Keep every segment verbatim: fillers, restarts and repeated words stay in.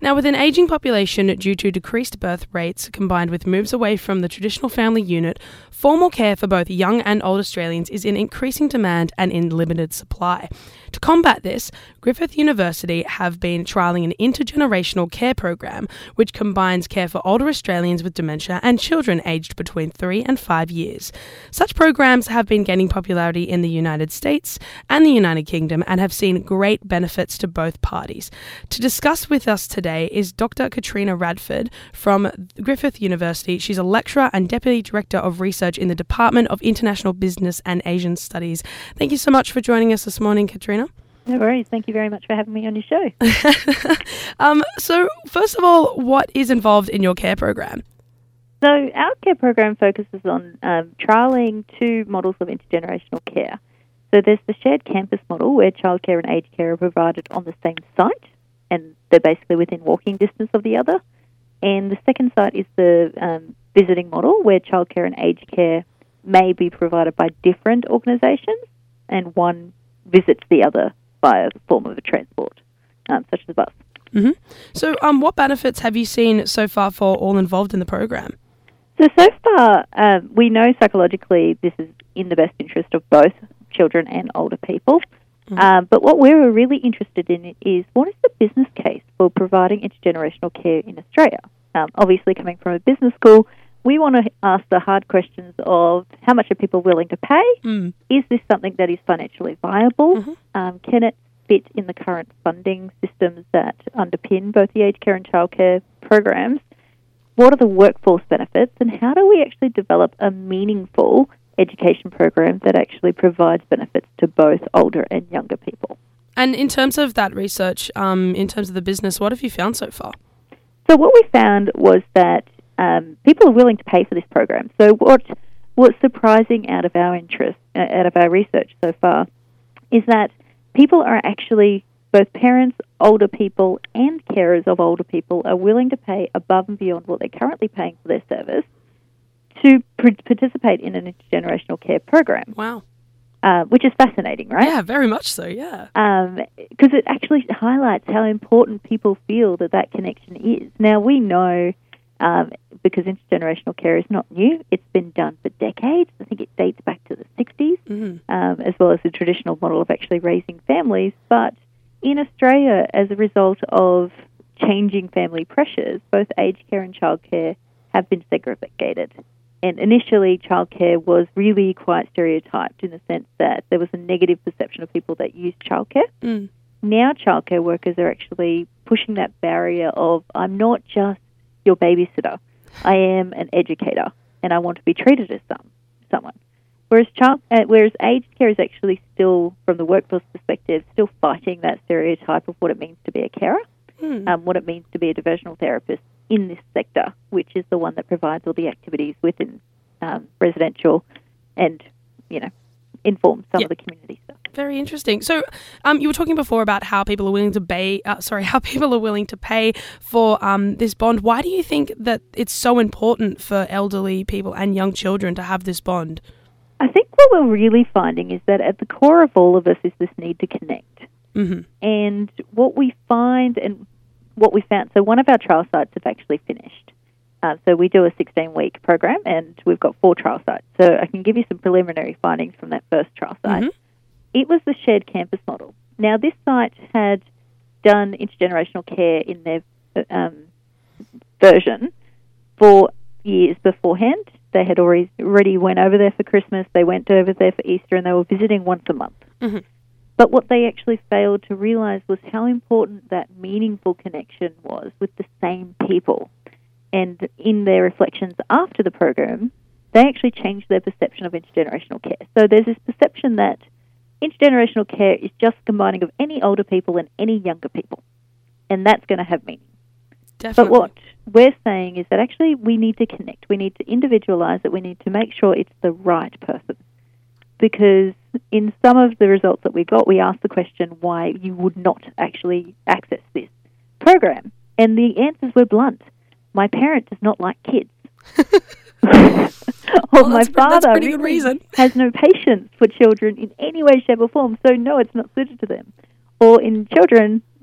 Now, with an ageing population due to decreased birth rates combined with moves away from the traditional family unit, formal care for both young and old Australians is in increasing demand and in limited supply. To combat this, Griffith University have been trialling an intergenerational care program which combines care for older Australians with dementia and children aged between three and five years. Such programs have been gaining popularity in the United States and the United Kingdom and have seen great benefits to both parties. To discuss with us today is Doctor Katrina Radford from Griffith University. She's a lecturer and Deputy Director of Research in the Department of International Business and Asian Studies. Thank you so much for joining us this morning, Katrina. No worries. Thank you very much for having me on your show. um, so, first of all, what is involved in your care program? So, our care program focuses on um, trialling two models of intergenerational care. So, there's the shared campus model where childcare and aged care are provided on the same site, and they're basically within walking distance of the other. And the second site is the um, visiting model where childcare and aged care may be provided by different organisations, and one visits the other by a form of a transport, um, such as a bus. Mm-hmm. So um, what benefits have you seen so far for all involved in the program? So, so far, um, we know psychologically this is in the best interest of both children and older people. Mm-hmm. Um, but what we're really interested in is what is the business case for providing intergenerational care in Australia? Um, obviously, coming from a business school, we want to ask the hard questions of how much are people willing to pay? Mm. Is this something that is financially viable? Mm-hmm. Um, can it fit in the current funding systems that underpin both the aged care and childcare programs? What are the workforce benefits? And how do we actually develop a meaningful education program that actually provides benefits to both older and younger people? And in terms of that research, um, in terms of the business, what have you found so far? So what we found was that Um, people are willing to pay for this program. So what what's surprising out of our interest, uh, out of our research so far, is that people are actually, both parents, older people, and carers of older people are willing to pay above and beyond what they're currently paying for their service to pr- participate in an intergenerational care program. Wow. Uh, which is fascinating, right? Yeah, very much so, yeah. Because um, it actually highlights how important people feel that that connection is. Now, we know Um, because intergenerational care is not new. It's been done for decades. I think it dates back to the sixties, Mm-hmm. um, as well as the traditional model of actually raising families. But in Australia, as a result of changing family pressures, both aged care and childcare have been segregated. And initially, childcare was really quite stereotyped in the sense that there was a negative perception of people that used childcare. Mm. Now childcare workers are actually pushing that barrier of, I'm not just your babysitter. I am an educator, and I want to be treated as some someone. Whereas child, uh, whereas aged care is actually still, from the workforce perspective, still fighting that stereotype of what it means to be a carer, Mm. um, what it means to be a diversional therapist in this sector, which is the one that provides all the activities within um, residential and, you know, informs some yep. of the community stuff. Very interesting. So, um, you were talking before about how people are willing to pay. Uh, sorry, how people are willing to pay for um, this bond. Why do you think that it's so important for elderly people and young children to have this bond? I think what we're really finding is that at the core of all of us is this need to connect. Mm-hmm. And what we find and what we found. So, one of our trial sites have actually finished. Uh, so we do a sixteen-week program, and we've got four trial sites. So I can give you some preliminary findings from that first trial site. Mm-hmm. It was the shared campus model. Now, this site had done intergenerational care in their um, version for years beforehand. They had already, already went over there for Christmas, they went over there for Easter, and they were visiting once a month. Mm-hmm. But what they actually failed to realise was how important that meaningful connection was with the same people. And in their reflections after the program, they actually changed their perception of intergenerational care. So there's this perception that intergenerational care is just combining of any older people and any younger people, and that's going to have meaning. Definitely. But what we're saying is that actually we need to connect. We need to individualise it. We need to make sure it's the right person. Because in some of the results that we got, we asked the question why you would not actually access this program. And the answers were blunt. My parent does not like kids. or well, my that's, father that's pretty good really reason. has no patience for children in any way, shape or form, so no, it's not suited to them. Or in children,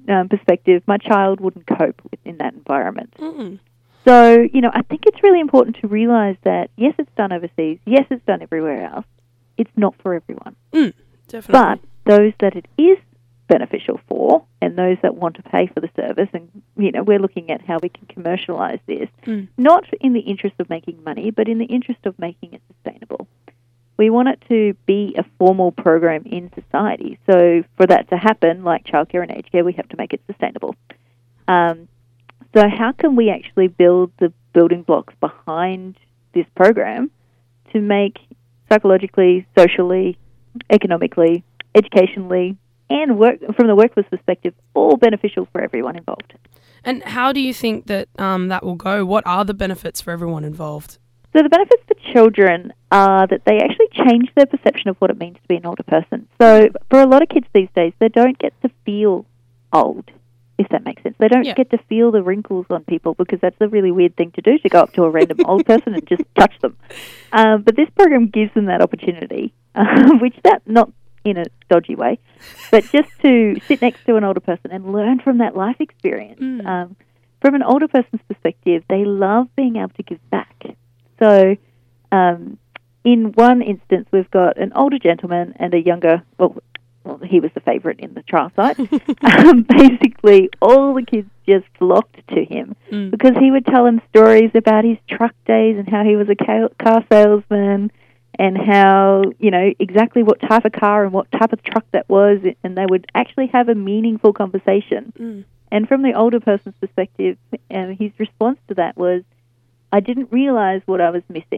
um, perspective, my child wouldn't cope in that environment. Mm. So, you know, I think it's really important to realise that, yes, it's done overseas, yes, it's done everywhere else. It's not for everyone. Mm, definitely. But those that it is beneficial for, and those that want to pay for the service, and, you know, we're looking at how we can commercialise this, mm. not in the interest of making money, but in the interest of making it sustainable. We want it to be a formal program in society. So for that to happen, like childcare and aged care, we have to make it sustainable. Um, so how can we actually build the building blocks behind this program to make psychologically, socially, economically, educationally, and work from the workforce perspective, all beneficial for everyone involved? And how do you think that um, that will go? What are the benefits for everyone involved? So the benefits for children are that they actually change their perception of what it means to be an older person. So for a lot of kids these days, they don't get to feel old, if that makes sense. They don't yeah. get to feel the wrinkles on people, because that's a really weird thing to do, to go up to a random old person and just touch them. Um, but this program gives them that opportunity, uh, which that not in a dodgy way, but just to sit next to an older person and learn from that life experience. Mm. Um, from an older person's perspective, they love being able to give back. So um, in one instance, we've got an older gentleman and a younger, well, well he was the favourite in the trial site. um, basically, all the kids just flocked to him mm. because he would tell them stories about his truck days and how he was a car salesman and how, you know, exactly what type of car and what type of truck that was, and they would actually have a meaningful conversation. Mm. And from the older person's perspective, um, his response to that was, I didn't realise what I was missing,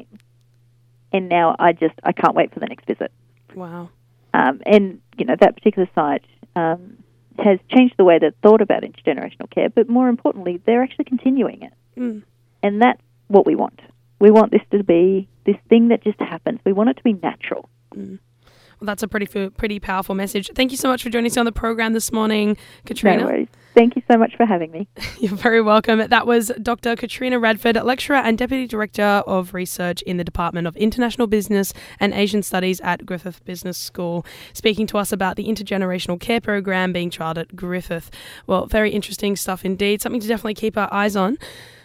and now I just I can't wait for the next visit. Wow. Um, and, you know, that particular site um, has changed the way they've thought about intergenerational care, but more importantly, they're actually continuing it. Mm. And that's what we want. We want this to be this thing that just happens. We want it to be natural. Mm. Well, that's a pretty pretty powerful message. Thank you so much for joining us on the program this morning, Katrina. No worries. Thank you so much for having me. You're very welcome. That was Doctor Katrina Radford, lecturer and Deputy Director of Research in the Department of International Business and Asian Studies at Griffith Business School, speaking to us about the intergenerational care program being trialled at Griffith. Well, very interesting stuff indeed, something to definitely keep our eyes on.